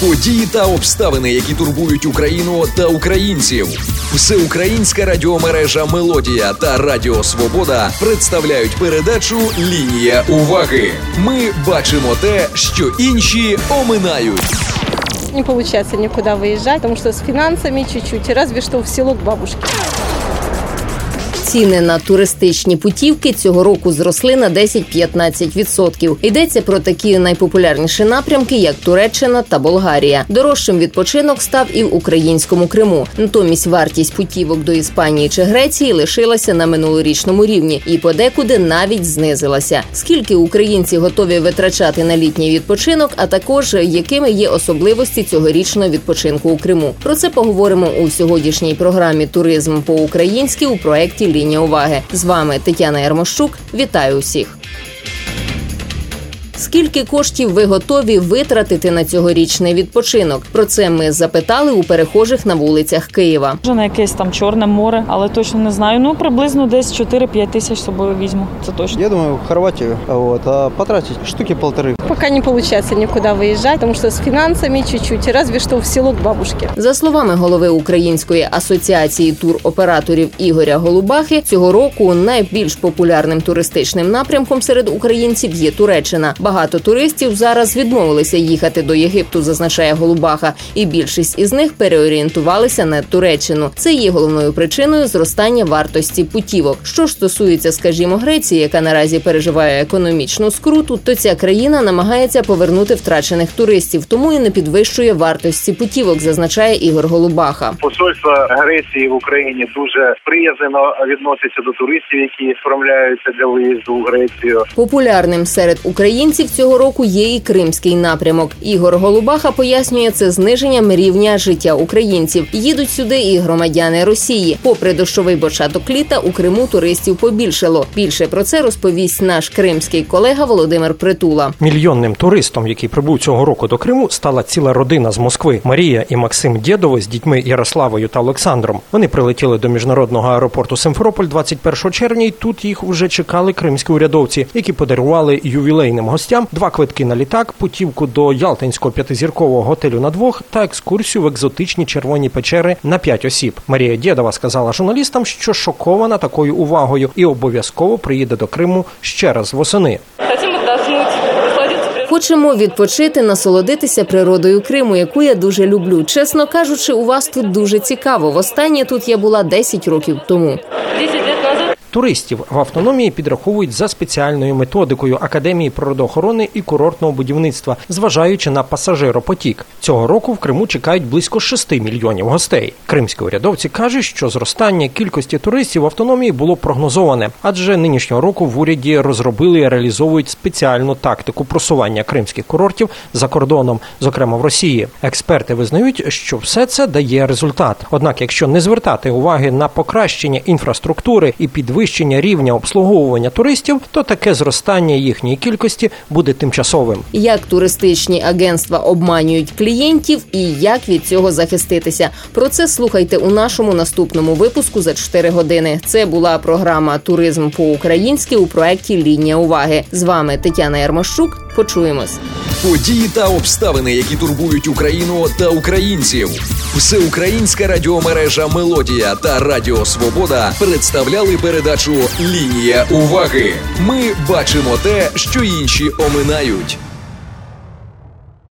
Події та обставини, які турбують Україну та українців. Всеукраїнська радіомережа «Мелодія» та Радіо Свобода представляють передачу «Лінія уваги». Ми бачимо те, що інші оминають. Не получается никуда выезжать, потому что с финансами чуть-чуть, разве что в село к бабушке. Ціни на туристичні путівки цього року зросли на 10-15%. Йдеться про такі найпопулярніші напрямки, як Туреччина та Болгарія. Дорожчим відпочинок став і в українському Криму. Натомість вартість путівок до Іспанії чи Греції лишилася на минулорічному рівні і подекуди навіть знизилася. Скільки українці готові витрачати на літній відпочинок, а також якими є особливості цьогорічного відпочинку у Криму. Про це поговоримо у сьогоднішній програмі «Туризм по-українськи» у проєкті «Лінія уваги». З вами Тетяна Ярмощук. Вітаю усіх! Скільки коштів ви готові витратити на цьогорічний відпочинок? Про це ми запитали у перехожих на вулицях Києва. Може на якесь там Чорне море, але точно не знаю. Приблизно десь 4-5 тисяч з собою візьму, це точно. Я думаю, в Хорватию, а потратить штуки 1,5. Пока не получается никуда выезжать, потому что с финансами чуть-чуть, разве что в село к бабушке. За словами голови Української асоціації туроператорів Ігоря Голубахи, цього року найбільш популярним туристичним напрямком серед українців є Туреччина. Багато туристів зараз відмовилися їхати до Єгипту, зазначає Голубаха, і більшість із них переорієнтувалися на Туреччину. Це є головною причиною зростання вартості путівок. Що ж стосується, скажімо, Греції, яка наразі переживає економічну скруту, то ця країна намагається повернути втрачених туристів, тому і не підвищує вартості путівок, зазначає Ігор Голубаха. Посольство Греції в Україні дуже приязно відноситься до туристів, які справляються для виїзду в Грецію. Популярним серед українців цього року є і кримський напрямок. Ігор Голубаха пояснює це зниженням рівня життя українців. Їдуть сюди і громадяни Росії. Попри дощовий початок літа, у Криму туристів побільшало. Більше про це розповість наш кримський колега Володимир Притула. Мільйонним туристом, який прибув цього року до Криму, стала ціла родина з Москви. Марія і Максим Дєдови з дітьми Ярославою та Олександром. Вони прилетіли до міжнародного аеропорту Симферополь 21 червня, і тут їх уже чекали кримські урядовці, які подарували ювілейним гостям 2 квитки на літак, путівку до Ялтинського 5-зіркового готелю на 2 та екскурсію в екзотичні червоні печери на 5 осіб. Марія Дєдова сказала журналістам, що шокована такою увагою і обов'язково приїде до Криму ще раз восени. Хочемо відпочити, насолодитися природою Криму, яку я дуже люблю. Чесно кажучи, у вас тут дуже цікаво. Востаннє тут я була 10 років тому. Туристів в автономії підраховують за спеціальною методикою Академії природоохорони і курортного будівництва, зважаючи на пасажиропотік. Цього року в Криму чекають близько 6 мільйонів гостей. Кримські урядовці кажуть, що зростання кількості туристів в автономії було прогнозоване, адже нинішнього року в уряді розробили і реалізовують спеціальну тактику просування кримських курортів за кордоном, зокрема в Росії. Експерти визнають, що все це дає результат. Однак, якщо не звертати уваги на покращення інфраструктури і підвищення рівня обслуговування туристів, то таке зростання їхньої кількості буде тимчасовим. Як туристичні агентства обманюють клієнтів і як від цього захиститися? Про це слухайте у нашому наступному випуску за 4 години. Це була програма «Туризм по-українськи» у проєкті «Лінія уваги». З вами Тетяна Ярмощук. Почуємось. Події та обставини, які турбують Україну та українців. Всеукраїнська радіомережа «Мелодія» та Радіо Свобода представляли передачу «Лінія уваги». Ми бачимо те, що інші оминають.